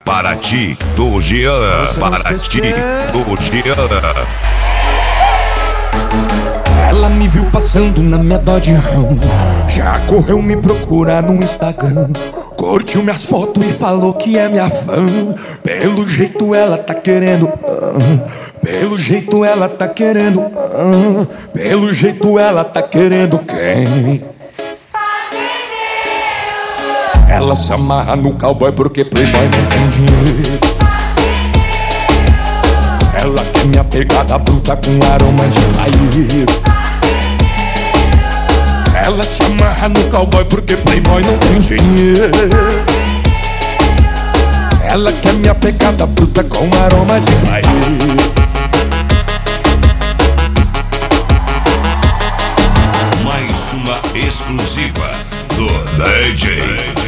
Paraty do Jean. Paraty do Jean. Ela me viu passando na minha Dodge Ram, já correu me procurar no Instagram, curtiu minhas fotos e falou que é minha fã. Pelo jeito ela tá querendo, pelo jeito ela tá querendo, pelo jeito ela tá querendo quem? Ela se amarra no cowboy porque playboy não tem dinheiro. Ela quer minha pegada bruta com aroma de paieiro. Ela se amarra no cowboy porque playboy não tem dinheiro. Ela quer minha pegada bruta com aroma de paieiro. Mais uma exclusiva do DJ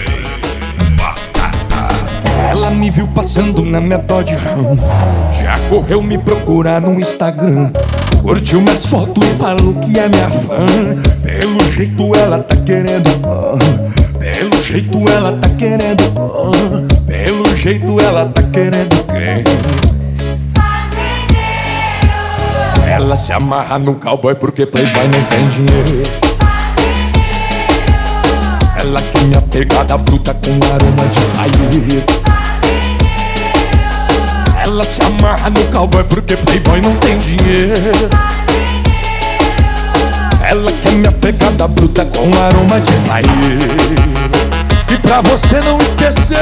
Batata. Ela me viu passando na minha Dodge Ram, já correu me procurar no Instagram, curtiu minhas fotos e falou que é minha fã. Pelo jeito ela tá querendo, pelo jeito ela tá querendo, pelo jeito ela tá querendo quem? Ela se amarra no cowboy porque playboy não tem dinheiro. Ela quer minha pegada bruta com aroma de paieiro. Ela se amarra no cowboy porque playboy não tem dinheiro. Ela quer minha pegada bruta com aroma de paieiro. E pra você não esquecer,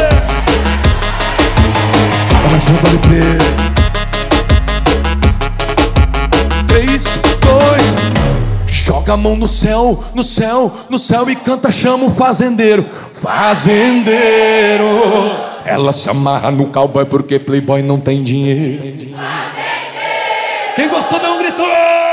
ela joga o LP 3, 2, joga a mão no céu, no céu, no céu e canta, chama o fazendeiro. Fazendeiro. Ela se amarra no cowboy porque playboy não tem dinheiro. Fazendeiro. Quem gostou dá um grito.